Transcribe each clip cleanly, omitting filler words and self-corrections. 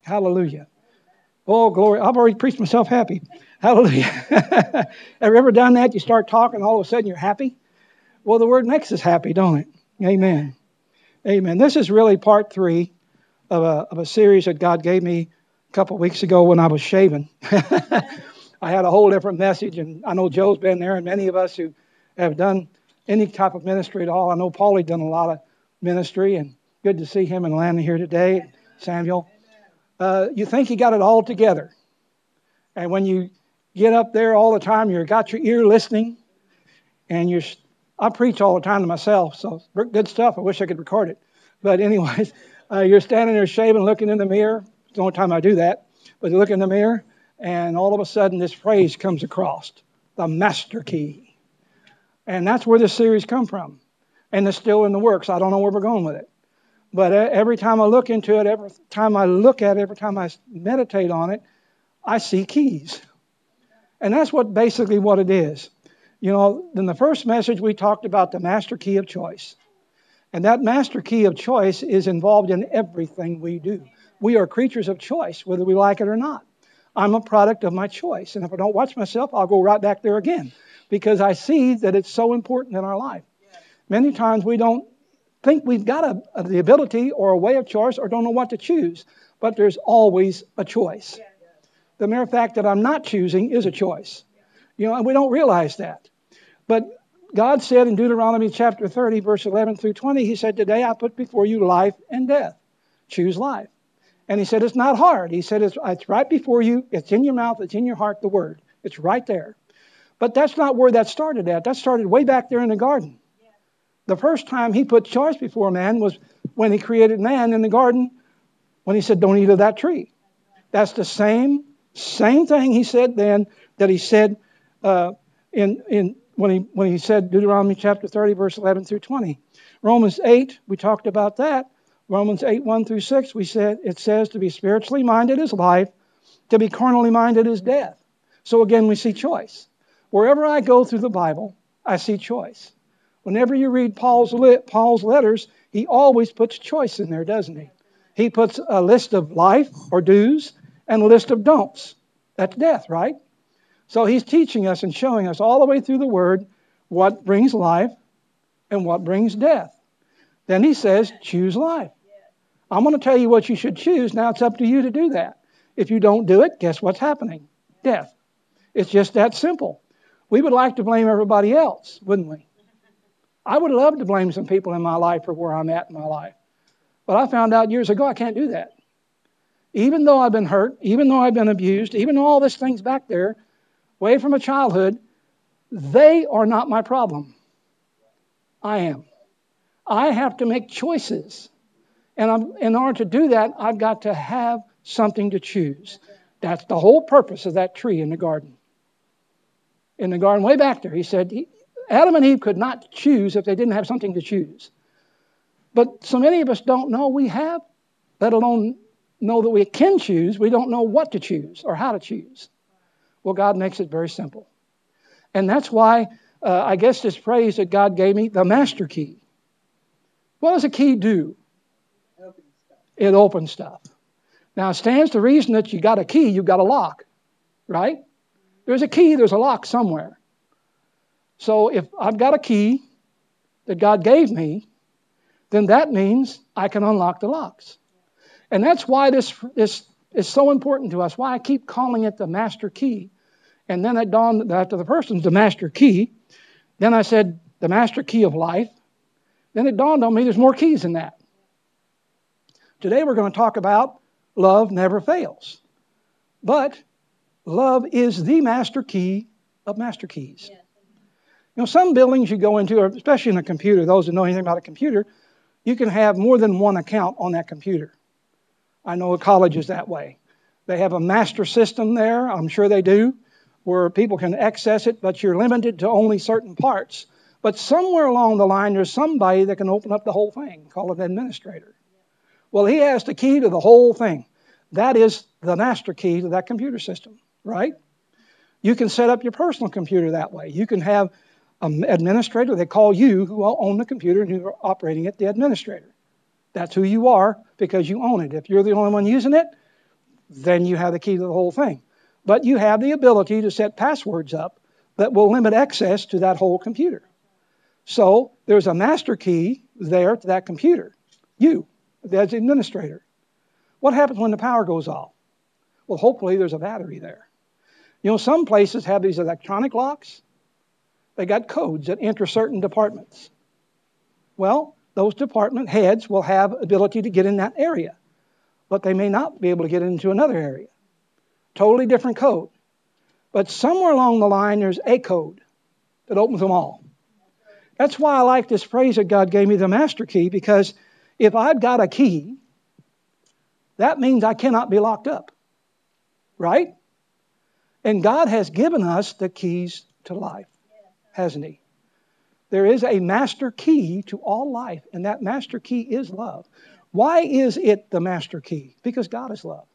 Hallelujah. Oh, glory. I've already preached myself happy. Hallelujah. Have you ever done that? You start talking, all of a sudden you're happy? Well, the word makes us happy, don't it? Amen. Amen. This is really part 3 of a series that God gave me a couple of weeks ago when I was shaving. I had a whole different message, and I know Joe's been there, and many of us who have done any type of ministry at all. I know Paulie's done a lot of ministry, and good to see him and Landon here today, Samuel. You think you got it all together. And when you get up there all the time, you've got your ear listening, and I preach all the time to myself, so good stuff. I wish I could record it. But anyways, you're standing there shaving, looking in the mirror. It's the only time I do that. But you look in the mirror, and all of a sudden this phrase comes across, the master key. And that's where this series comes from. And it's still in the works. I don't know where we're going with it. But every time I look into it, every time I look at it, every time I meditate on it, I see keys. And that's basically what it is. You know, in the first message, we talked about the master key of choice. And that master key of choice is involved in everything we do. We are creatures of choice, whether we like it or not. I'm a product of my choice. And if I don't watch myself, I'll go right back there again, because I see that it's so important in our life. Many times we don't think we've got the ability or a way of choice, or don't know what to choose. But there's always a choice. The mere fact that I'm not choosing is a choice. You know, and we don't realize that. But God said in Deuteronomy chapter 30, verse 11 through 20, he said, today I put before you life and death. Choose life. And he said, it's not hard. He said, it's right before you. It's in your mouth. It's in your heart, the word. It's right there. But that's not where that started at. That started way back there in the garden. The first time he put choice before man was when he created man in the garden, when he said, don't eat of that tree. That's the same thing he said then that he said when he said Deuteronomy chapter 30, verse 11 through 20. Romans 8, we talked about that. Romans 8, 1 through 6, it says to be spiritually minded is life, to be carnally minded is death. So again, we see choice. Wherever I go through the Bible, I see choice. Whenever you read Paul's letters, he always puts choice in there, doesn't he? He puts a list of life or do's and a list of don'ts. That's death, right? So he's teaching us and showing us all the way through the Word what brings life and what brings death. Then he says, choose life. I'm going to tell you what you should choose. Now it's up to you to do that. If you don't do it, guess what's happening? Death. It's just that simple. We would like to blame everybody else, wouldn't we? I would love to blame some people in my life for where I'm at in my life. But I found out years ago I can't do that. Even though I've been hurt, even though I've been abused, even though all these things back there, way from a childhood, they are not my problem. I am. I have to make choices. And in order to do that, I've got to have something to choose. That's the whole purpose of that tree in the garden. In the garden way back there, he said, Adam and Eve could not choose if they didn't have something to choose. But so many of us don't know we have, let alone know that we can choose. We don't know what to choose or how to choose. Well, God makes it very simple. And that's why I guess this phrase that God gave me, the master key. What does a key do? It opens stuff. Now, it stands to reason that you got a key, you've got a lock, right? There's a key, there's a lock somewhere. So if I've got a key that God gave me, then that means I can unlock the locks. And that's why this is so important to us, why I keep calling it the master key. And then it dawned after the person's the master key. Then I said the master key of life. Then it dawned on me there's more keys than that. Today we're going to talk about love never fails. But love is the master key of master keys. Yeah. You know, some buildings you go into, especially in a computer, those who know anything about a computer, you can have more than one account on that computer. I know a college is that way. They have a master system there, I'm sure they do, where people can access it, but you're limited to only certain parts. But somewhere along the line, there's somebody that can open up the whole thing, call it an administrator. Well, he has the key to the whole thing. That is the master key to that computer system, right? You can set up your personal computer that way. You can have an administrator. They call you who own the computer and who are operating it, the administrator. That's who you are because you own it. If you're the only one using it, then you have the key to the whole thing. But you have the ability to set passwords up that will limit access to that whole computer. So there's a master key there to that computer, you, as administrator. What happens when the power goes off? Well, hopefully there's a battery there. You know, some places have these electronic locks. They got codes that enter certain departments. Well, those department heads will have ability to get in that area, but they may not be able to get into another area. Totally different code. But somewhere along the line, there's a code that opens them all. That's why I like this phrase that God gave me, the master key, because if I've got a key, that means I cannot be locked up. Right? And God has given us the keys to life, hasn't He? There is a master key to all life, and that master key is love. Why is it the master key? Because God is love.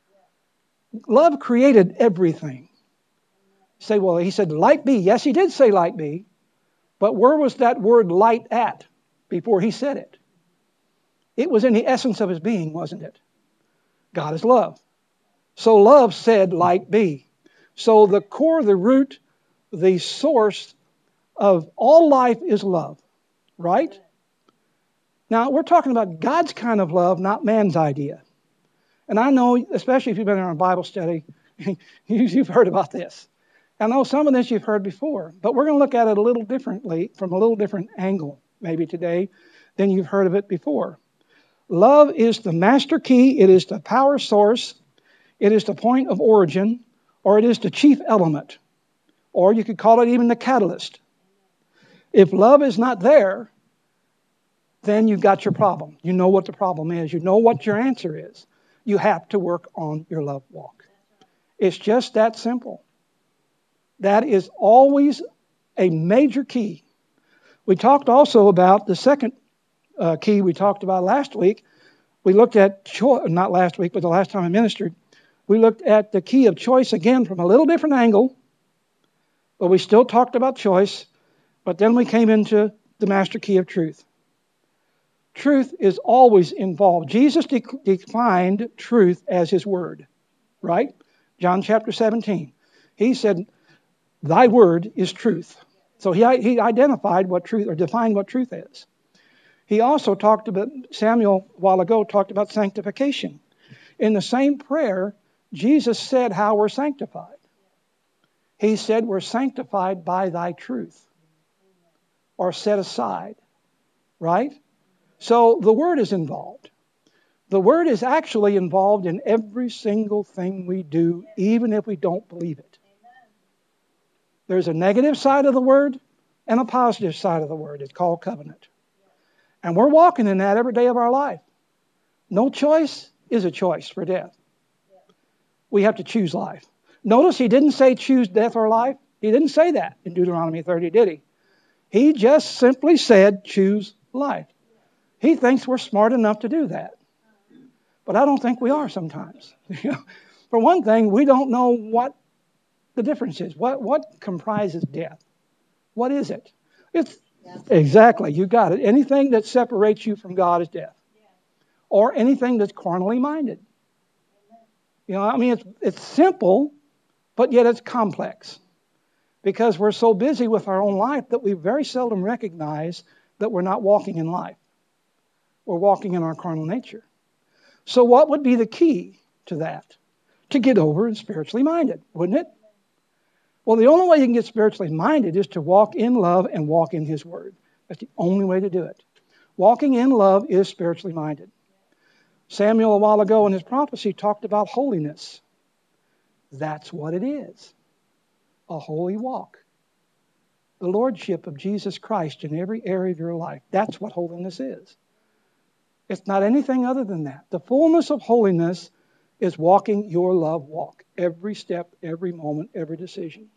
Love created everything. You say, well, He said, light be. Yes, He did say light be. But where was that word light at before He said it? It was in the essence of His being, wasn't it? God is love. So love said light be. So the core, the root, the source of all life is love, right? Now, we're talking about God's kind of love, not man's idea. And I know, especially if you've been in a Bible study, you've heard about this. I know some of this you've heard before, but we're going to look at it a little differently, from a little different angle, maybe today, than you've heard of it before. Love is the master key. It is the power source. It is the point of origin, or it is the chief element, or you could call it even the catalyst. If love is not there, then you've got your problem. You know what the problem is. You know what your answer is. You have to work on your love walk. It's just that simple. That is always a major key. We talked also about the second key we talked about last week. We looked at, not last week, but the last time I ministered, we looked at the key of choice again from a little different angle, but we still talked about choice, but then we came into the master key of truth. Truth is always involved. Jesus defined truth as His word, right? John chapter 17. He said, thy word is truth. So he identified what truth, or defined what truth is. He also talked about, Samuel a while ago talked about sanctification. In the same prayer, Jesus said how we're sanctified. He said we're sanctified by thy truth, or set aside, right? So the word is involved. The word is actually involved in every single thing we do, even if we don't believe it. There's a negative side of the word and a positive side of the word. It's called covenant. And we're walking in that every day of our life. No choice is a choice for death. We have to choose life. Notice He didn't say choose death or life. He didn't say that in Deuteronomy 30, did He? He just simply said choose life. He thinks we're smart enough to do that. But I don't think we are sometimes. For one thing, we don't know what the difference is. What comprises death? What is it? Exactly, you got it. Anything that separates you from God is death. Or anything that's carnally minded. You know, I mean, it's simple, but yet it's complex. Because we're so busy with our own life that we very seldom recognize that we're not walking in life. We're walking in our carnal nature. So what would be the key to that? To get over and spiritually minded, wouldn't it? Well, the only way you can get spiritually minded is to walk in love and walk in His word. That's the only way to do it. Walking in love is spiritually minded. Samuel, a while ago in his prophecy, talked about holiness. That's what it is. A holy walk. The lordship of Jesus Christ in every area of your life. That's what holiness is. It's not anything other than that. The fullness of holiness is walking your love walk. Every step, every moment, every decision.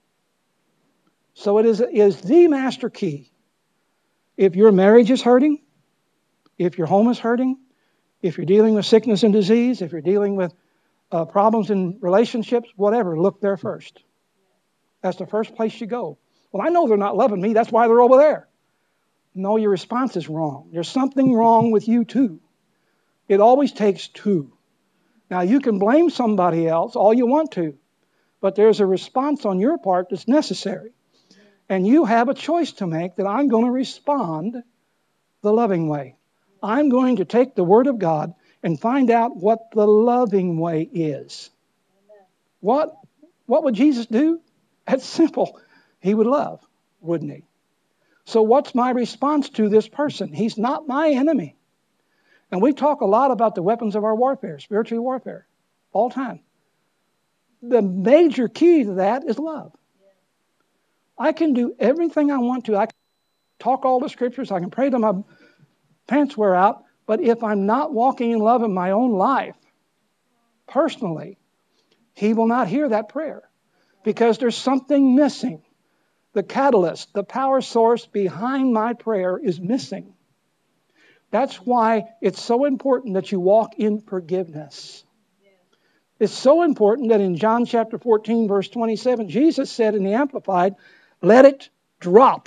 So it is the master key. If your marriage is hurting, if your home is hurting, if you're dealing with sickness and disease, if you're dealing with problems in relationships, whatever, look there first. That's the first place you go. Well, I know they're not loving me. That's why they're over there. No, your response is wrong. There's something wrong with you too. It always takes two. Now, you can blame somebody else all you want to, but there's a response on your part that's necessary. And you have a choice to make that I'm going to respond the loving way. I'm going to take the Word of God and find out what the loving way is. What would Jesus do? That's simple. He would love, wouldn't he? So what's my response to this person? He's not my enemy. And we talk a lot about the weapons of our warfare, spiritual warfare, all the time. The major key to that is love. I can do everything I want to. I can talk all the scriptures. I can pray till my pants wear out. But if I'm not walking in love in my own life, personally, he will not hear that prayer because there's something missing. The catalyst, the power source behind my prayer is missing. That's why it's so important that you walk in forgiveness. It's so important that in John chapter 14, verse 27, Jesus said in the Amplified, let it drop.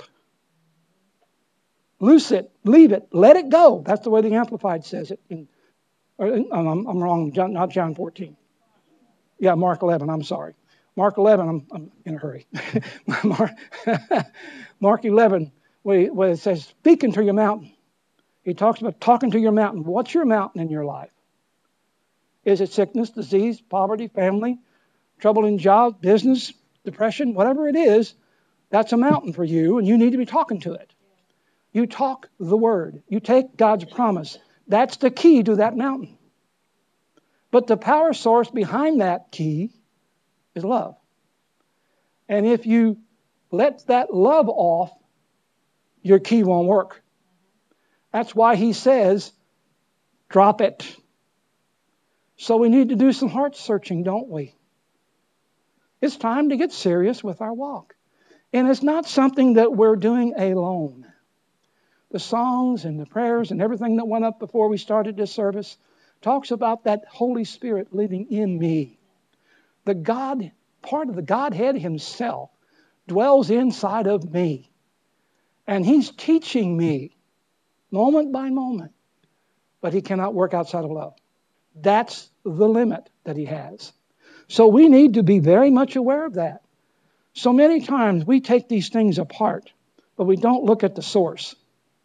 Loose it, leave it, let it go. That's the way the Amplified says it. I'm wrong, not John 14. Yeah, Mark 11, I'm sorry. Mark 11, I'm in a hurry. Mark 11, where it says, speaking to your mountain. He talks about talking to your mountain. What's your mountain in your life? Is it sickness, disease, poverty, family, trouble in job, business, depression, whatever it is, that's a mountain for you, and you need to be talking to it. You talk the Word. You take God's promise. That's the key to that mountain. But the power source behind that key is love. And if you let that love off, your key won't work. That's why he says, drop it. So we need to do some heart searching, don't we? It's time to get serious with our walk. And it's not something that we're doing alone. The songs and the prayers and everything that went up before we started this service talks about that Holy Spirit living in me. The God, part of the Godhead himself dwells inside of me. And he's teaching me moment by moment. But he cannot work outside of love. That's the limit that he has. So we need to be very much aware of that. So many times we take these things apart, but we don't look at the source.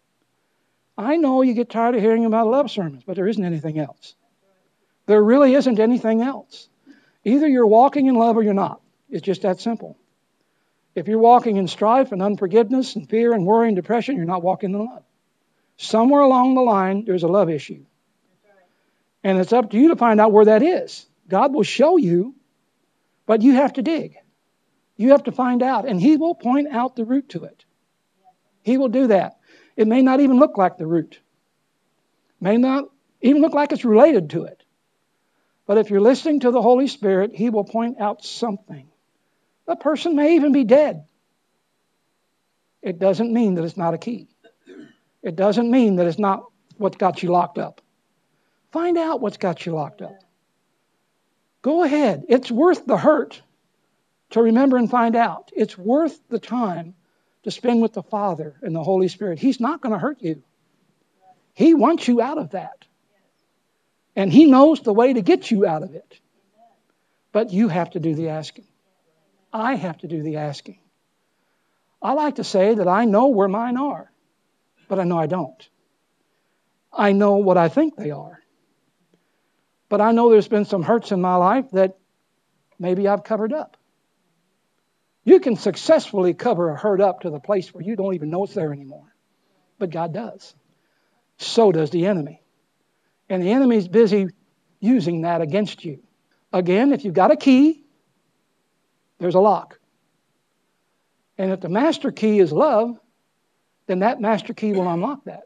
I know you get tired of hearing about love sermons, but there isn't anything else. There really isn't anything else. Either you're walking in love or you're not. It's just that simple. If you're walking in strife and unforgiveness and fear and worry and depression, you're not walking in love. Somewhere along the line, there's a love issue. And it's up to you to find out where that is. God will show you, but you have to dig. You have to find out, and he will point out the root to it. He will do that. It may not even look like the root. May not even look like it's related to it. But if you're listening to the Holy Spirit, he will point out something. The person may even be dead. It doesn't mean that it's not a key. It doesn't mean that it's not what's got you locked up. Find out what's got you locked up. Go ahead. It's worth the hurt to remember and find out. It's worth the time to spend with the Father and the Holy Spirit. He's not going to hurt you. He wants you out of that. And he knows the way to get you out of it. But you have to do the asking. I have to do the asking. I like to say that I know where mine are, but I know I don't. I know what I think they are. But I know there's been some hurts in my life that maybe I've covered up. You can successfully cover a hurt up to the place where you don't even know it's there anymore. But God does. So does the enemy. And the enemy's busy using that against you. Again, if you've got a key, there's a lock. And if the master key is love, then that master key will unlock that.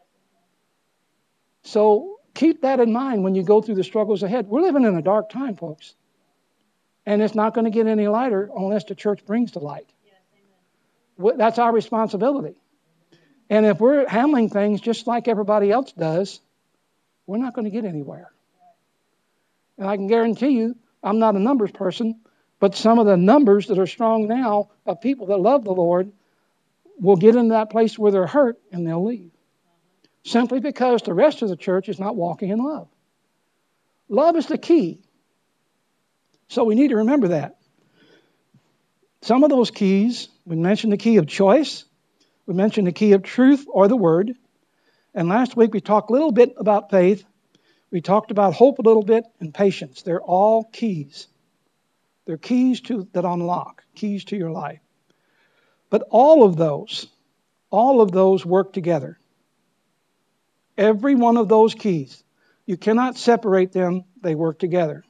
So keep that in mind when you go through the struggles ahead. We're living in a dark time, folks. And it's not going to get any lighter unless the church brings the light. That's our responsibility. And if we're handling things just like everybody else does, we're not going to get anywhere. And I can guarantee you, I'm not a numbers person, but some of the numbers that are strong now of people that love the Lord will get in that place where they're hurt and they'll leave. Simply because the rest of the church is not walking in love. Love is the key. So we need to remember that. Some of those keys, we mentioned the key of choice. We mentioned the key of truth or the word. And last week we talked a little bit about faith. We talked about hope a little bit and patience. They're all keys. They're keys that unlock, keys to your life. But all of those work together. Every one of those keys, you cannot separate them. They work together.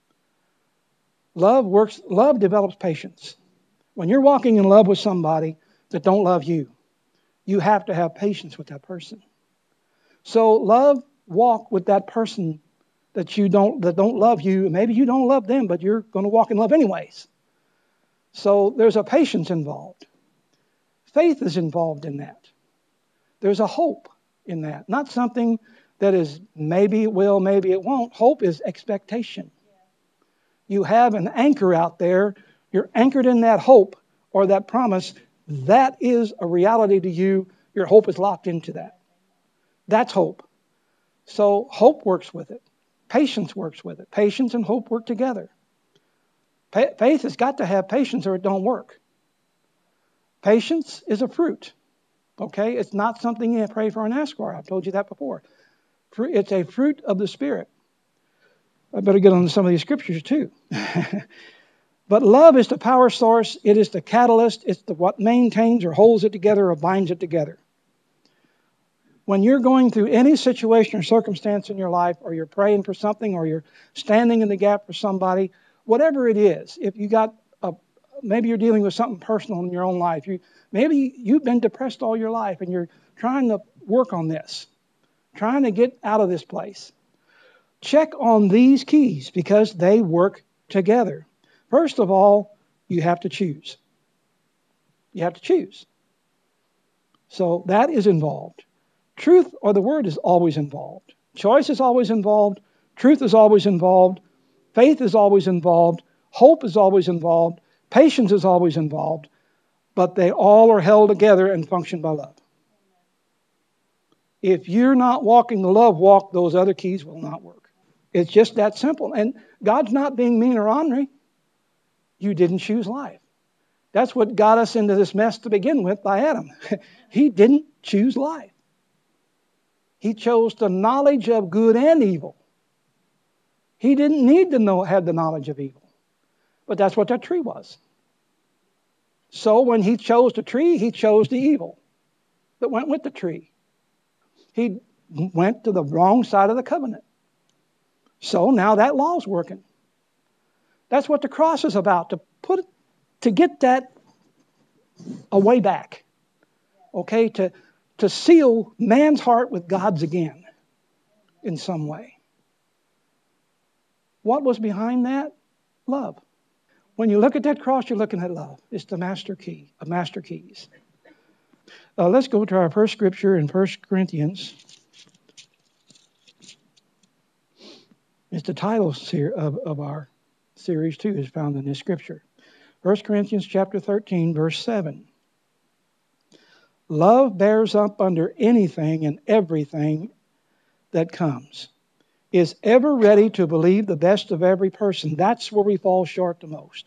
Love develops patience. When you're walking in love with somebody that don't love you, you have to have patience with that person. So walk with that person that don't love you. Maybe you don't love them, but you're going to walk in love anyways. So there's a patience involved. Faith is involved in that. There's a hope in that. Not something that is maybe it will, maybe it won't. Hope is expectation. You have an anchor out there. You're anchored in that hope or that promise. That is a reality to you. Your hope is locked into that. That's hope. So hope works with it. Patience works with it. Patience and hope work together. Faith has got to have patience or it don't work. Patience is a fruit. Okay? It's not something you pray for and ask for. I've told you that before. It's a fruit of the Spirit. I better get on to some of these scriptures too. But love is the power source. It is the catalyst. It's what maintains or holds it together or binds it together. When you're going through any situation or circumstance in your life, or you're praying for something, or you're standing in the gap for somebody, whatever it is, if you got maybe you're dealing with something personal in your own life. Maybe you've been depressed all your life and you're trying to work on this, trying to get out of this place. Check on these keys because they work together. First of all, you have to choose. You have to choose. So that is involved. Truth or the word is always involved. Choice is always involved. Truth is always involved. Faith is always involved. Hope is always involved. Patience is always involved. But they all are held together and function by love. If you're not walking the love walk, those other keys will not work. It's just that simple. And God's not being mean or ornery. You didn't choose life. That's what got us into this mess to begin with by Adam. He didn't choose life. He chose the knowledge of good and evil. He didn't need to have the knowledge of evil. But that's what that tree was. So when he chose the tree, he chose the evil that went with the tree. He went to the wrong side of the covenant. So now that law's working. That's what the cross is about, to get that a way back. Okay, to seal man's heart with God's again in some way. What was behind that? Love. When you look at that cross, you're looking at love. It's the master key of master keys. Let's go to our first scripture in 1 Corinthians. It's the title of our series too, is found in this scripture. 1 Corinthians chapter 13, verse 7. Love bears up under anything and everything that comes, is ever ready to believe the best of every person. That's where we fall short the most.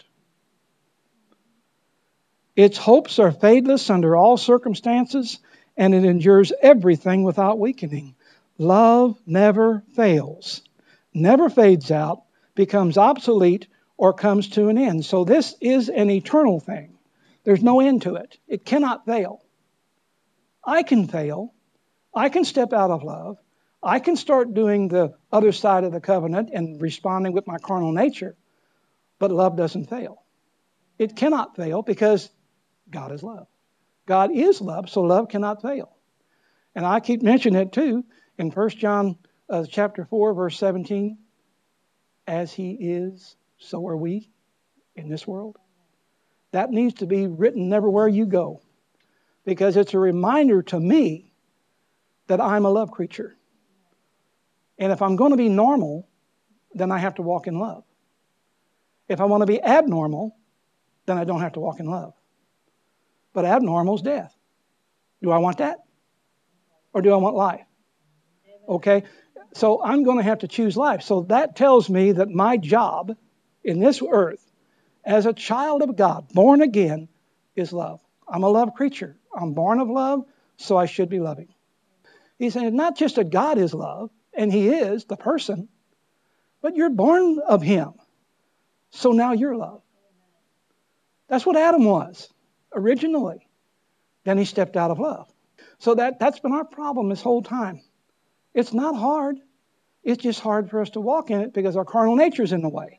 Its hopes are fadeless under all circumstances, and it endures everything without weakening. Love never fails, never fades out, becomes obsolete, or comes to an end. So this is an eternal thing. There's no end to it. It cannot fail. I can fail. I can step out of love. I can start doing the other side of the covenant and responding with my carnal nature. But love doesn't fail. It cannot fail because God is love. God is love, so love cannot fail. And I keep mentioning it too in 1 John chapter 4, verse 17. As he is, so are we in this world. That needs to be written everywhere you go, because it's a reminder to me that I'm a love creature. And if I'm going to be normal, then I have to walk in love. If I want to be abnormal, then I don't have to walk in love. But abnormal is death. Do I want that? Or do I want life? Okay? So I'm going to have to choose life. So that tells me that my job in this earth as a child of God, born again, is love. I'm a love creature. I'm born of love, so I should be loving. He's saying not just that God is love, and he is the person, but you're born of him. So now you're love. That's what Adam was originally. Then he stepped out of love. So that's been our problem this whole time. It's not hard. It's just hard for us to walk in it because our carnal nature is in the way.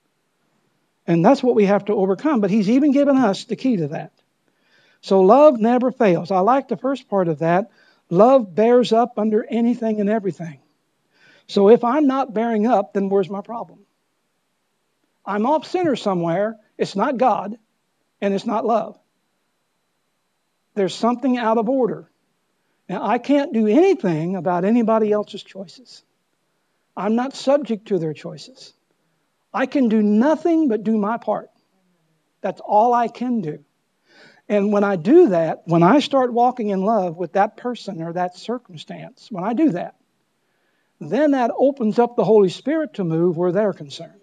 And that's what we have to overcome. But he's even given us the key to that. So love never fails. I like the first part of that. Love bears up under anything and everything. So if I'm not bearing up, then where's my problem? I'm off center somewhere. It's not God, and it's not love. There's something out of order. Now, I can't do anything about anybody else's choices. I'm not subject to their choices. I can do nothing but do my part. That's all I can do. And when I do that, when I start walking in love with that person or that circumstance, when I do that, then that opens up the Holy Spirit to move where they're concerned.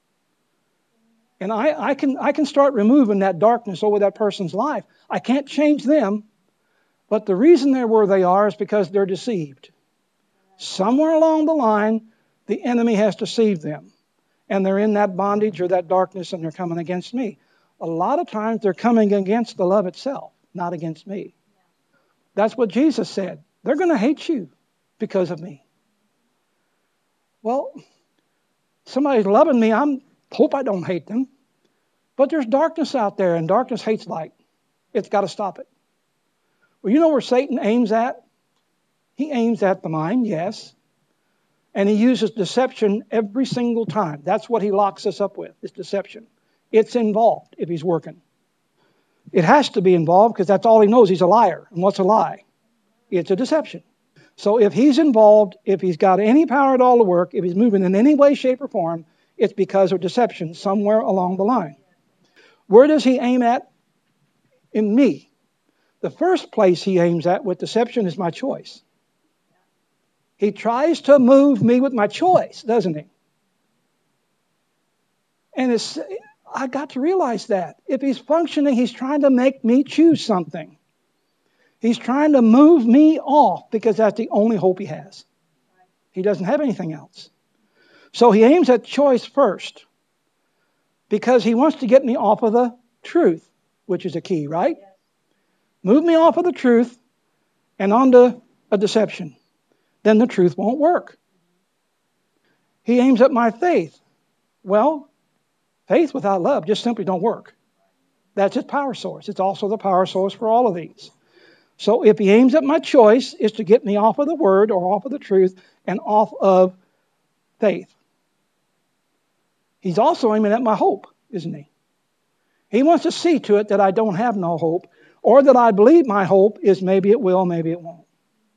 And I can start removing that darkness over that person's life. I can't change them, but the reason they're where they are is because they're deceived. Somewhere along the line, the enemy has deceived them. And they're in that bondage or that darkness and they're coming against me. A lot of times they're coming against the love itself, not against me. That's what Jesus said. They're going to hate you because of me. Well, somebody's loving me. I hope I don't hate them. But there's darkness out there, and darkness hates light. It's got to stop it. Well, you know where Satan aims at? He aims at the mind, yes. And he uses deception every single time. That's what he locks us up with, is deception. It's involved if he's working. It has to be involved because that's all he knows. He's a liar. And what's a lie? It's a deception. So if he's involved, if he's got any power at all to work, if he's moving in any way, shape, or form, it's because of deception somewhere along the line. Where does he aim at? In me. The first place he aims at with deception is my choice. He tries to move me with my choice, doesn't he? And I got to realize that. If he's functioning, he's trying to make me choose something. He's trying to move me off because that's the only hope he has. He doesn't have anything else. So he aims at choice first because he wants to get me off of the truth, which is a key, right? Move me off of the truth and onto a deception. Then the truth won't work. He aims at my faith. Well, faith without love just simply don't work. That's its power source. It's also the power source for all of these. So if he aims at my choice, is to get me off of the word or off of the truth and off of faith. He's also aiming at my hope, isn't he? He wants to see to it that I don't have no hope, or that I believe my hope is maybe it will, maybe it won't.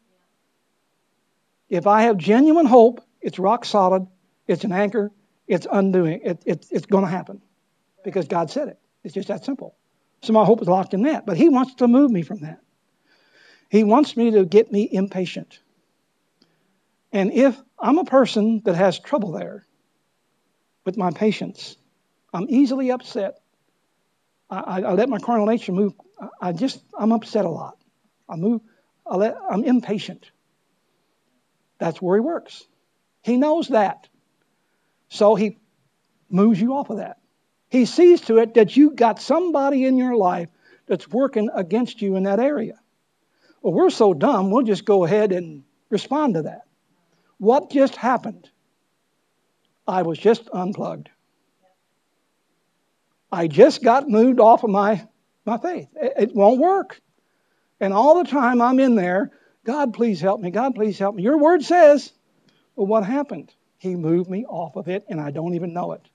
If I have genuine hope, it's rock solid, it's an anchor, it's undoing. It's going to happen because God said it. It's just that simple. So my hope is locked in that. But he wants to move me from that. He wants me to get me impatient. And if I'm a person that has trouble there with my patience, I'm easily upset. I let my carnal nature move. I'm upset a lot. I'm impatient. That's where he works. He knows that. So he moves you off of that. He sees to it that you got somebody in your life that's working against you in that area. Well, we're so dumb, we'll just go ahead and respond to that. What just happened? I was just unplugged. I just got moved off of my faith. It won't work. And all the time I'm in there, God, please help me. God, please help me. Your word says, well, what happened? He moved me off of it, and I don't even know it.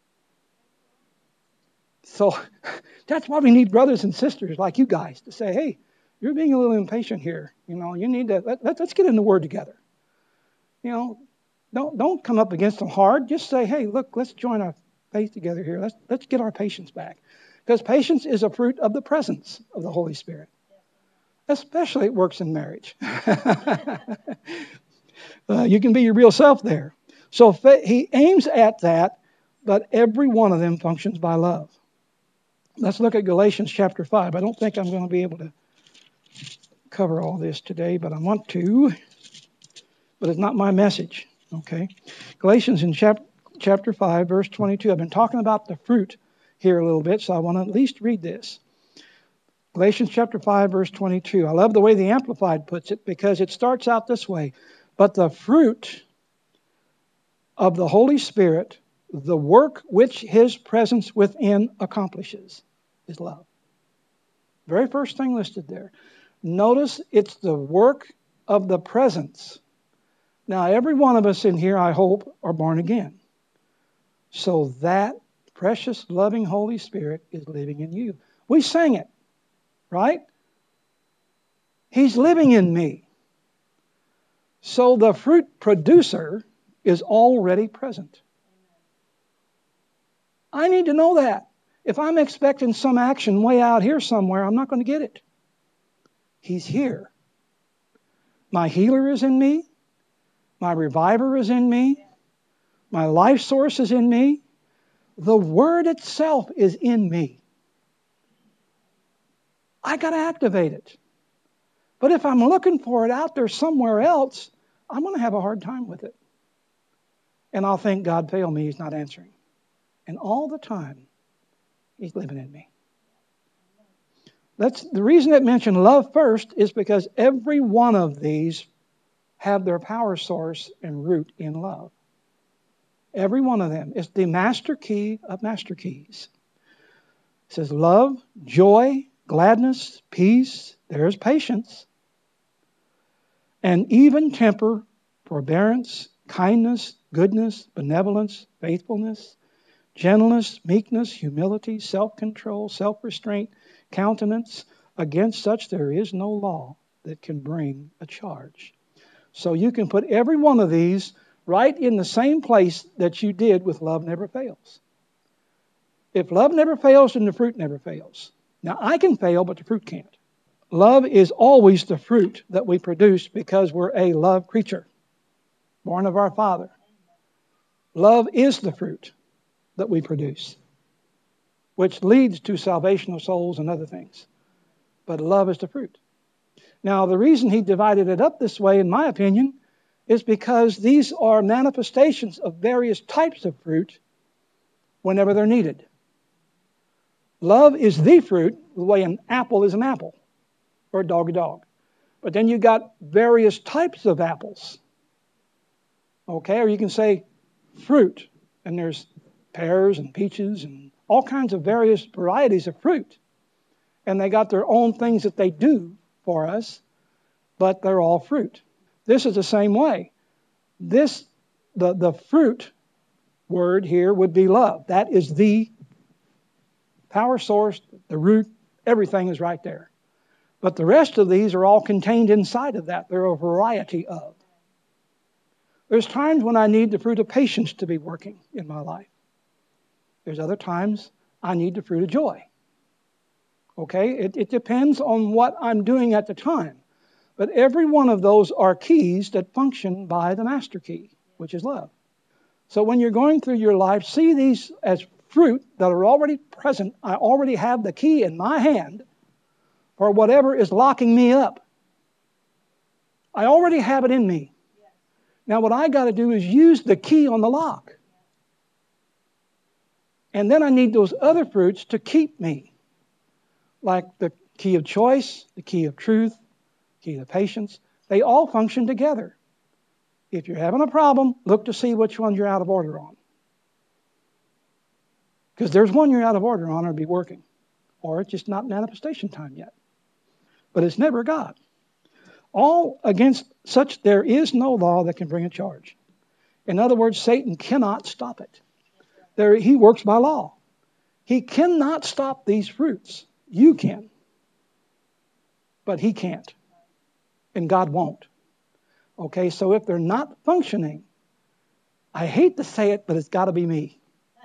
So that's why we need brothers and sisters like you guys to say, hey, you're being a little impatient here. You know, you need to, let's get in the word together. You know, don't come up against them hard. Just say, hey, look, let's join our faith together here. Let's get our patience back. Because patience is a fruit of the presence of the Holy Spirit. Especially it works in marriage. You can be your real self there. So he aims at that, but every one of them functions by love. Let's look at Galatians chapter 5. I don't think I'm going to be able to cover all this today, but I want to. But it's not my message. Okay. Galatians in chapter 5, verse 22. I've been talking about the fruit here a little bit, so I want to at least read this. Galatians chapter 5, verse 22. I love the way the Amplified puts it because it starts out this way. But the fruit of the Holy Spirit, the work which His presence within accomplishes, is love. Very first thing listed there. Notice it's the work of the presence. Now, every one of us in here, I hope, are born again. So that precious, loving Holy Spirit is living in you. We sang it, right? He's living in me. So the fruit producer is already present. I need to know that. If I'm expecting some action way out here somewhere, I'm not going to get it. He's here. My healer is in me. My reviver is in me. My life source is in me. The Word itself is in me. I got to activate it. But if I'm looking for it out there somewhere else, I'm going to have a hard time with it. And I'll think, God failed me, He's not answering. And all the time, He's living in me. The reason it mentioned love first is because every one of these have their power source and root in love. Every one of them is the master key of master keys. It says love, joy, gladness, peace, there's patience, and even temper, forbearance, kindness, goodness, benevolence, faithfulness, gentleness, meekness, humility, self-control, self-restraint, countenance. Against such there is no law that can bring a charge. So you can put every one of these right in the same place that you did with love never fails. If love never fails, then the fruit never fails. Now, I can fail, but the fruit can't. Love is always the fruit that we produce because we're a love creature, born of our Father. Love is the fruit that we produce, which leads to salvation of souls and other things. But love is the fruit. Now, the reason he divided it up this way, in my opinion, is because these are manifestations of various types of fruit whenever they're needed. Love is the fruit, the way an apple is an apple, or a dog. But then you got various types of apples. Okay, or you can say fruit, and there's pears and peaches and all kinds of various varieties of fruit. And they got their own things that they do for us, but they're all fruit. This is the same way. The fruit word here would be love. That is the power source, the root, everything is right there. But the rest of these are all contained inside of that. They're a variety of. There's times when I need the fruit of patience to be working in my life. There's other times I need the fruit of joy. Okay? It depends on what I'm doing at the time. But every one of those are keys that function by the master key, which is love. So when you're going through your life, see these as fruit that are already present. I already have the key in my hand for whatever is locking me up. I already have it in me. Now what I got to do is use the key on the lock. And then I need those other fruits to keep me. Like the key of choice, the key of truth, key of patience. They all function together. If you're having a problem, look to see which one you're out of order on. Because there's one you're out of order on, it'll be working. Or it's just not manifestation time yet. But it's never God. All against such there is no law that can bring a charge. In other words, Satan cannot stop it. He works by law. He cannot stop these fruits. You can. But he can't. And God won't. Okay, so if they're not functioning, I hate to say it, but it's got to be me.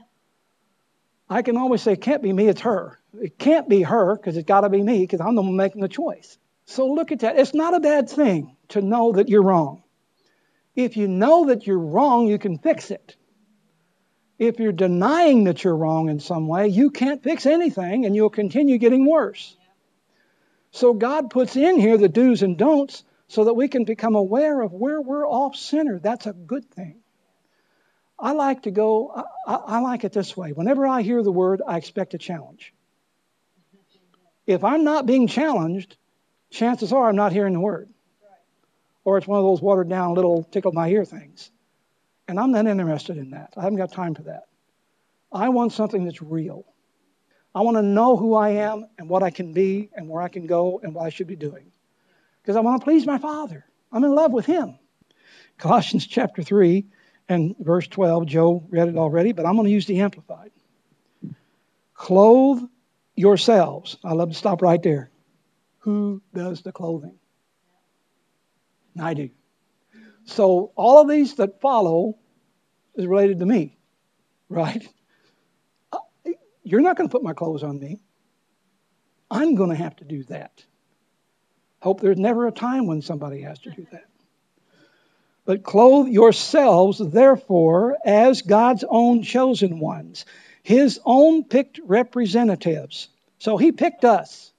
I can always say it can't be me, it's her. It can't be her because it's got to be me because I'm the one making the choice. So look at that. It's not a bad thing to know that you're wrong. If you know that you're wrong, you can fix it. If you're denying that you're wrong in some way, you can't fix anything and you'll continue getting worse. So God puts in here the do's and don'ts so that we can become aware of where we're off center. That's a good thing. I like to go, I like it this way. Whenever I hear the word, I expect a challenge. If I'm not being challenged, chances are I'm not hearing the word. Or it's one of those watered down little tickle my ear things. And I'm not interested in that. I haven't got time for that. I want something that's real. I want to know who I am and what I can be and where I can go and what I should be doing. Because I want to please my Father. I'm in love with Him. Colossians chapter 3 and verse 12. Joe read it already, but I'm going to use the Amplified. Clothe yourselves. I love to stop right there. Who does the clothing? I do. So all of these that follow is related to me, right? You're not going to put my clothes on me. I'm going to have to do that. Hope there's never a time when somebody has to do that. But clothe yourselves, therefore, as God's own chosen ones, His own picked representatives. So He picked us,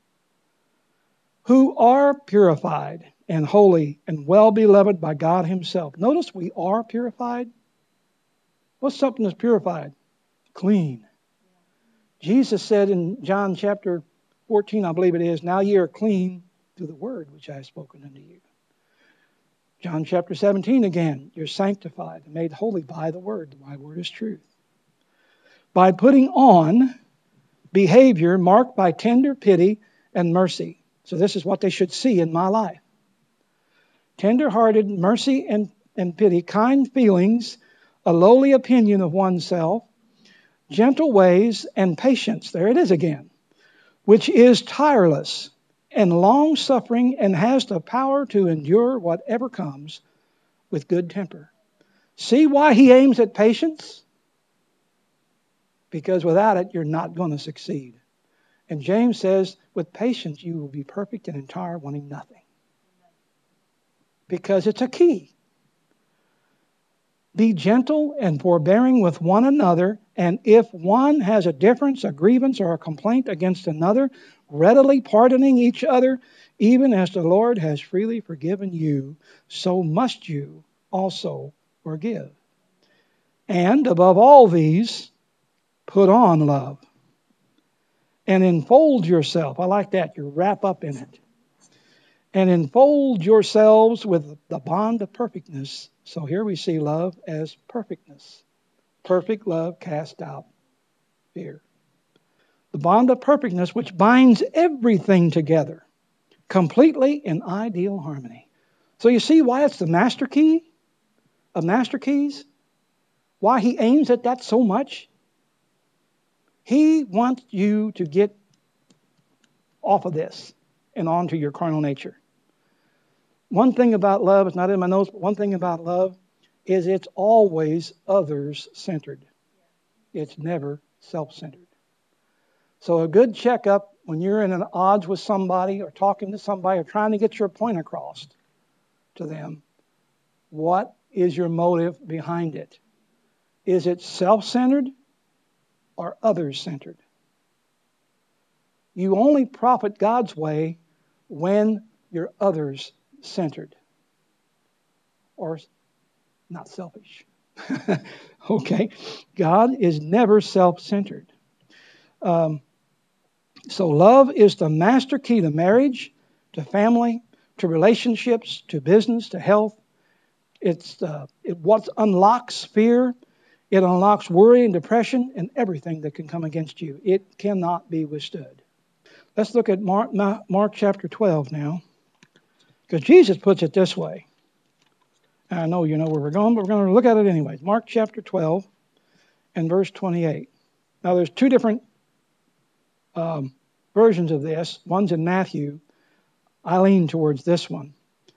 who are purified and holy and well-beloved by God Himself. Notice we are purified. What's something that's purified? Clean. Jesus said in John chapter 14, I believe it is, now ye are clean through the word which I have spoken unto you. John chapter 17 again, you're sanctified and made holy by the word. My word is truth. By putting on behavior marked by tender pity and mercy. So this is what they should see in my life. Tender-hearted mercy and pity, kind feelings, a lowly opinion of oneself, gentle ways, and patience. There it is again. Which is tireless and long-suffering and has the power to endure whatever comes with good temper. See why He aims at patience? Because without it, you're not going to succeed. And James says, with patience, you will be perfect and entire, wanting nothing. Because it's a key. Be gentle and forbearing with one another, and if one has a difference, a grievance, or a complaint against another, readily pardoning each other, even as the Lord has freely forgiven you, so must you also forgive. And above all these, put on love. And enfold yourself. I like that. You wrap up in it. And enfold yourselves with the bond of perfectness. So here we see love as perfectness. Perfect love casts out fear. The bond of perfectness which binds everything together completely in ideal harmony. So you see why it's the master key of master keys? Why He aims at that so much? He wants you to get off of this and onto your carnal nature. One thing about love, it's not in my notes, but one thing about love is it's always others-centered. It's never self-centered. So a good checkup when you're in an odds with somebody or talking to somebody or trying to get your point across to them, what is your motive behind it? Is it self-centered or others-centered? You only profit God's way when you're others-centered or not selfish. Okay? God is never self-centered. So love is the master key to marriage, to family, to relationships, to business, to health. It's what unlocks fear. It unlocks worry and depression and everything that can come against you. It cannot be withstood. Let's look at Mark chapter 12 now, because Jesus puts it this way. I know you know where we're going, but we're going to look at it anyway. Mark chapter 12 and verse 28. Now there's two different versions of this. One's in Matthew. I lean towards this one.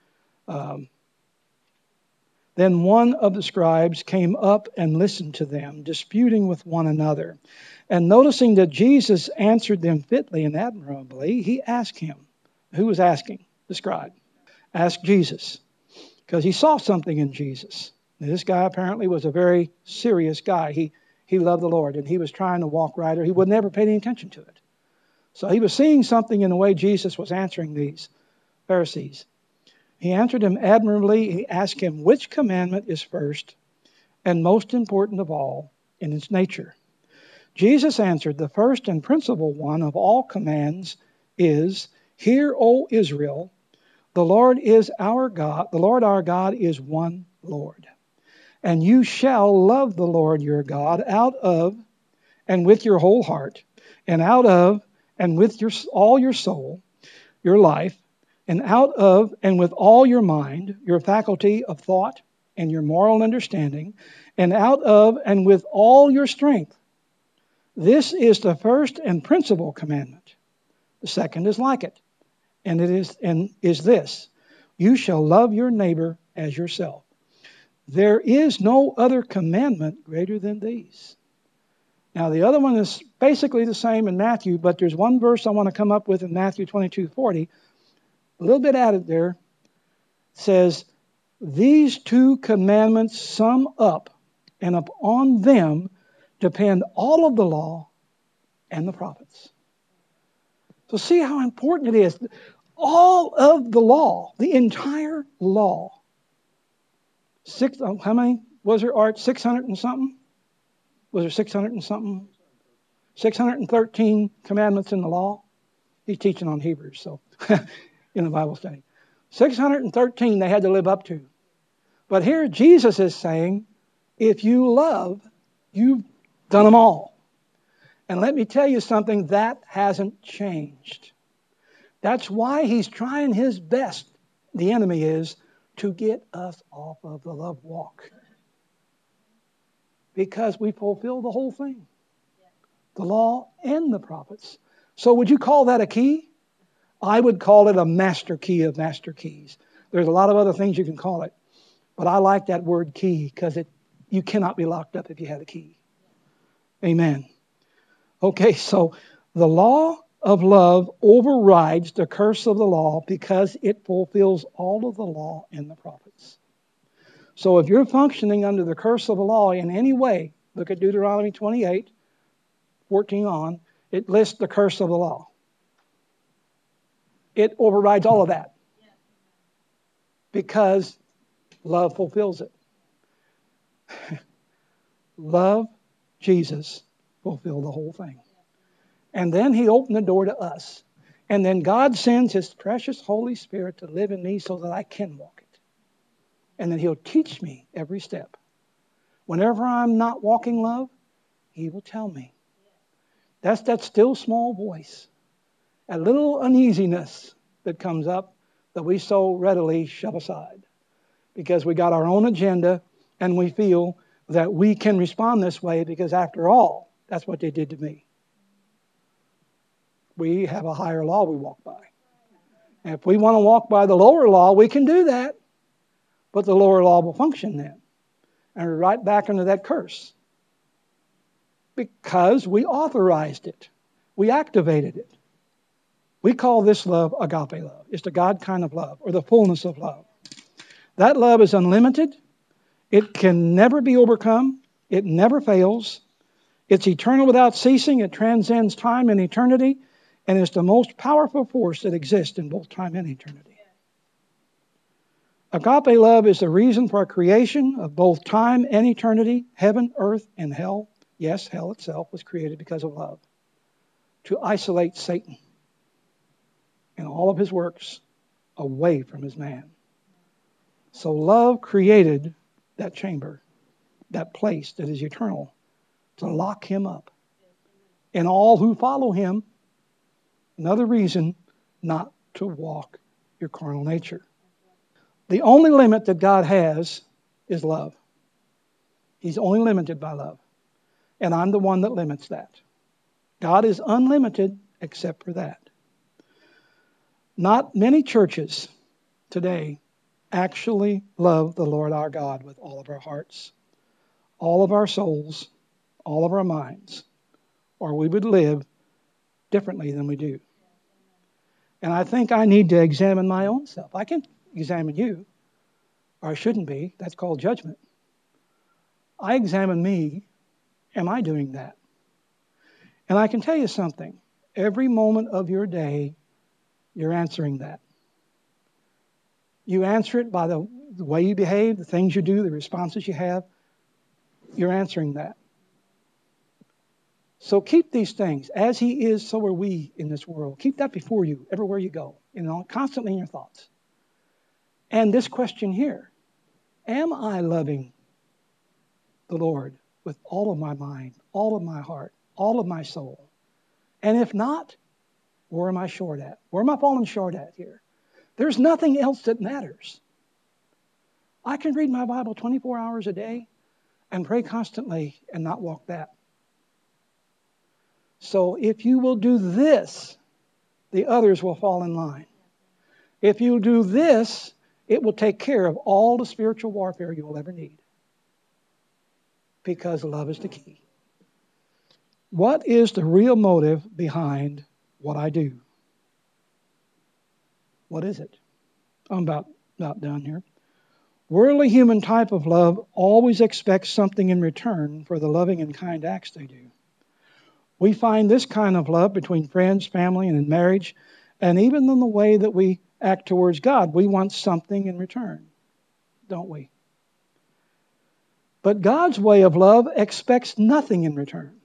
Then one of the scribes came up and listened to them, disputing with one another. And noticing that Jesus answered them fitly and admirably, he asked him. Who was asking? The scribe. Asked Jesus, because he saw something in Jesus. Now, this guy apparently was a very serious guy. He loved the Lord, and he was trying to walk right, or he would never pay any attention to it. So he was seeing something in the way Jesus was answering these Pharisees. He answered him admirably. He asked him, which commandment is first and most important of all in its nature? Jesus answered, the first and principal one of all commands is, hear, O Israel, the Lord is our God, the Lord our God is one Lord. And you shall love the Lord your God out of and with your whole heart, and out of and with all your soul, your life, and out of and with all your mind, your faculty of thought, and your moral understanding, and out of and with all your strength. This is the first and principal commandment. The second is like it, and is this: you shall love your neighbor as yourself. There is no other commandment greater than these. Now, the other one is basically the same in Matthew, but there's one verse I want to come up with in Matthew 22:40. A little bit added there. It says, these two commandments sum up, and upon them depend all of the law and the prophets. So see how important it is. All of the law, the entire law. How many was there, Art? 600 and something? Was there 600 and something? 613 commandments in the law. He's teaching on Hebrews, so in the Bible study. 613 they had to live up to. But here Jesus is saying, if you love, you've done them all. And let me tell you something, that hasn't changed. That's why he's trying his best, the enemy is, to get us off of the love walk. Because we fulfill the whole thing. The law and the prophets. So would you call that a key? I would call it a master key of master keys. There's a lot of other things you can call it. But I like that word key because you cannot be locked up if you have a key. Amen. Okay, so the law of love overrides the curse of the law because it fulfills all of the law and the prophets. So if you're functioning under the curse of the law in any way, look at Deuteronomy 28, 14 on, it lists the curse of the law. It overrides all of that because love fulfills it. Love Jesus fulfilled the whole thing. And then he opened the door to us. And then God sends his precious Holy Spirit to live in me so that I can walk it. And then he'll teach me every step. Whenever I'm not walking love, he will tell me. That's that still small voice. A little uneasiness that comes up that we so readily shove aside. Because we got our own agenda and we feel that we can respond this way because after all, that's what they did to me. We have a higher law we walk by. And if we want to walk by the lower law, we can do that. But the lower law will function then. And we're right back into that curse. Because we authorized it. We activated it. We call this love agape love. It's the God kind of love, or the fullness of love. That love is unlimited. It can never be overcome. It never fails. It's eternal without ceasing. It transcends time and eternity. And it's the most powerful force that exists in both time and eternity. Agape love is the reason for our creation of both time and eternity, heaven, earth, and hell. Yes, hell itself was created because of love. To isolate Satan and all of his works away from his man. So love created that chamber, that place that is eternal, to lock him up. And all who follow him, another reason not to walk your carnal nature. The only limit that God has is love. He's only limited by love. And I'm the one that limits that. God is unlimited except for that. Not many churches today actually love the Lord our God with all of our hearts, all of our souls, all of our minds, or we would live differently than we do. And I think I need to examine my own self. I can examine you, or I shouldn't be. That's called judgment. I examine me. Am I doing that? And I can tell you something. Every moment of your day, you're answering that. You answer it by the way you behave, the things you do, the responses you have. You're answering that. So keep these things. As He is, so are we in this world. Keep that before you everywhere you go, constantly in your thoughts. And this question here, am I loving the Lord with all of my mind, all of my heart, all of my soul? And if not, where am I short at? Where am I falling short at here? There's nothing else that matters. I can read my Bible 24 hours a day and pray constantly and not walk that. So if you will do this, the others will fall in line. If you do this, it will take care of all the spiritual warfare you will ever need. Because love is the key. What is the real motive behind what I do? What is it? I'm about done here. Worldly human type of love always expects something in return for the loving and kind acts they do. We find this kind of love between friends, family, and in marriage, and even in the way that we act towards God. We want something in return, don't we? But God's way of love expects nothing in return.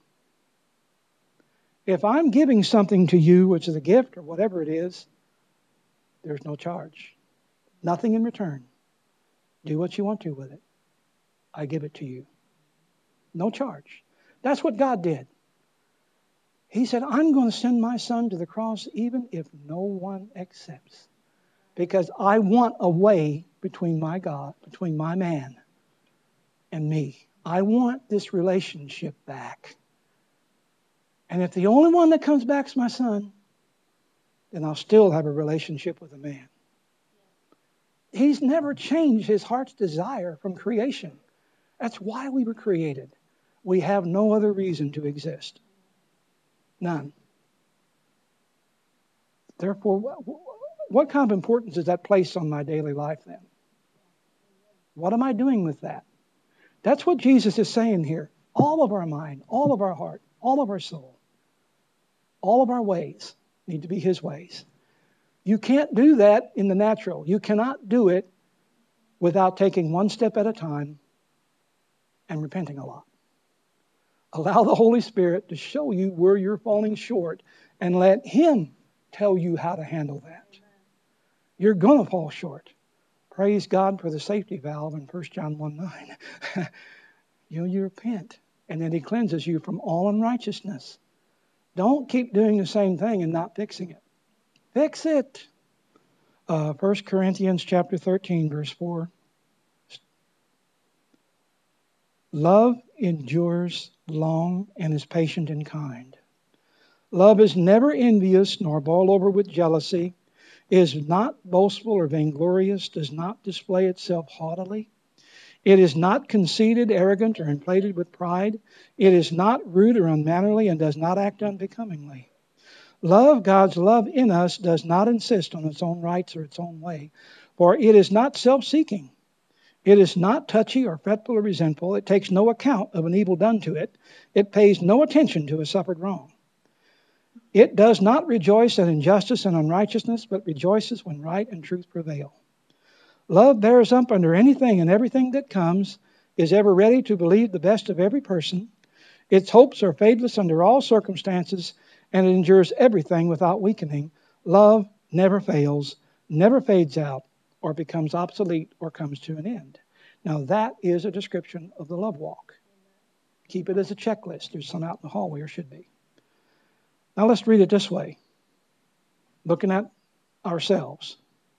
If I'm giving something to you, which is a gift or whatever it is, there's no charge. Nothing in return. Do what you want to with it. I give it to you. No charge. That's what God did. He said, I'm going to send my son to the cross even if no one accepts. Because I want a way between my God, between my man and me. I want this relationship back. And if the only one that comes back is my son, then I'll still have a relationship with a man. He's never changed his heart's desire from creation. That's why we were created. We have no other reason to exist. None. Therefore, what kind of importance does that place on my daily life then? What am I doing with that? That's what Jesus is saying here. All of our mind, all of our heart, all of our soul, all of our ways need to be His ways. You can't do that in the natural. You cannot do it without taking one step at a time and repenting a lot. Allow the Holy Spirit to show you where you're falling short and let Him tell you how to handle that. You're going to fall short. Praise God for the safety valve in 1 John 1:9. You repent, and then He cleanses you from all unrighteousness. Don't keep doing the same thing and not fixing it. Fix it. 1 Corinthians chapter 13, verse 4. Love endures long and is patient and kind. Love is never envious nor boiled over with jealousy, is not boastful or vainglorious, does not display itself haughtily. It is not conceited, arrogant, or inflated with pride. It is not rude or unmannerly and does not act unbecomingly. Love, God's love in us, does not insist on its own rights or its own way, for it is not self-seeking. It is not touchy or fretful or resentful. It takes no account of an evil done to it. It pays no attention to a suffered wrong. It does not rejoice at injustice and unrighteousness, but rejoices when right and truth prevail. Love bears up under anything and everything that comes, is ever ready to believe the best of every person. Its hopes are fadeless under all circumstances, and it endures everything without weakening. Love never fails, never fades out, or becomes obsolete or comes to an end. Now that is a description of the love walk. Keep it as a checklist. There's some out in the hallway, or should be. Now let's read it this way. Looking at ourselves.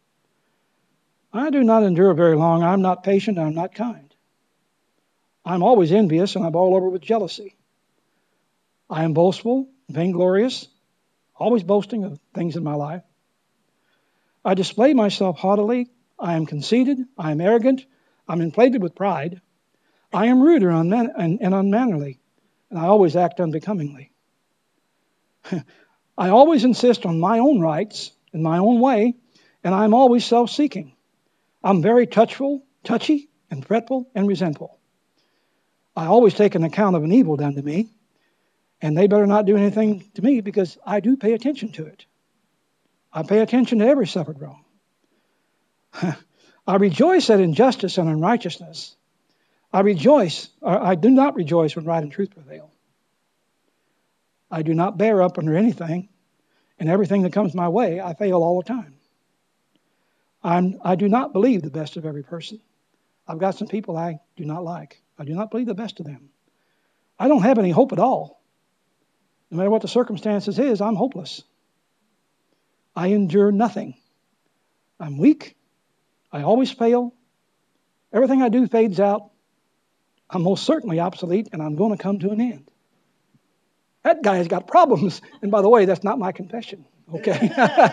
I do not endure very long. I'm not patient. I'm not kind. I'm always envious, and I'm all over with jealousy. I am boastful, vainglorious, always boasting of things in my life. I display myself haughtily. I am conceited. I am arrogant. I'm inflated with pride. I am rude and unmannerly, and I always act unbecomingly. I always insist on my own rights in my own way, and I'm always self-seeking. I'm very touchful touchy and fretful and resentful. I always take an account of an evil done to me, and they better not do anything to me because I do pay attention to it. I pay attention to every suffered wrong. I rejoice at injustice and unrighteousness. I do not rejoice when right and truth prevail. I do not bear up under anything, and everything that comes my way, I fail all the time. I do not believe the best of every person. I've got some people I do not like. I do not believe the best of them. I don't have any hope at all. No matter what the circumstances is, I'm hopeless. I endure nothing. I'm weak. I always fail. Everything I do fades out. I'm most certainly obsolete, and I'm going to come to an end. That guy has got problems. And by the way, that's not my confession. Okay?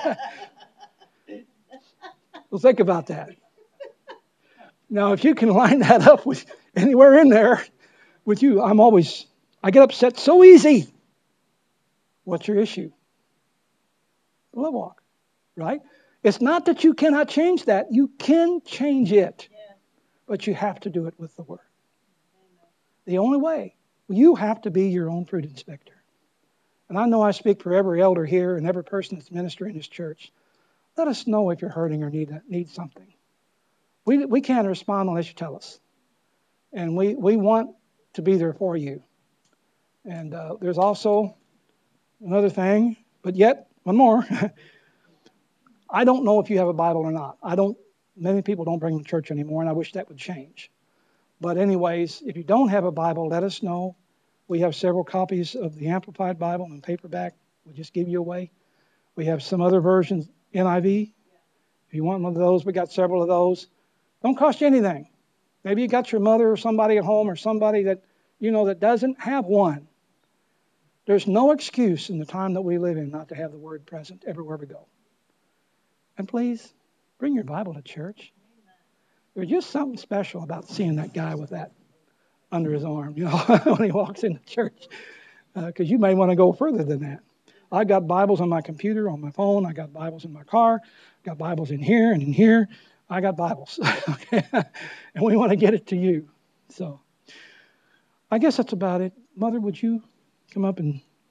Well, think about that. Now, if you can line that up with anywhere in there with you, I get upset so easy. What's your issue? The love walk, right? It's not that you cannot change that. You can change it. But you have to do it with the Word. The only way. You have to be your own fruit inspector. And I know I speak for every elder here and every person that's ministering in this church. Let us know if you're hurting or need something. We can't respond unless you tell us. And we want to be there for you. And there's also another thing, but yet one more. I don't know if you have a Bible or not. Many people don't bring them to church anymore, and I wish that would change. But anyways, if you don't have a Bible, let us know. We have several copies of the Amplified Bible in paperback. We'll just give you away. We have some other versions, NIV. If you want one of those, we got several of those. Don't cost you anything. Maybe you got your mother or somebody at home or somebody that that doesn't have one. There's no excuse in the time that we live in not to have the Word present everywhere we go. And please, bring your Bible to church. There's just something special about seeing that guy with that under his arm, when he walks into church. Because you may want to go further than that. I got Bibles on my computer, on my phone. I got Bibles in my car. Got Bibles in here and in here. I got Bibles. Okay? And we want to get it to you. So I guess that's about it. Mother, would you come up and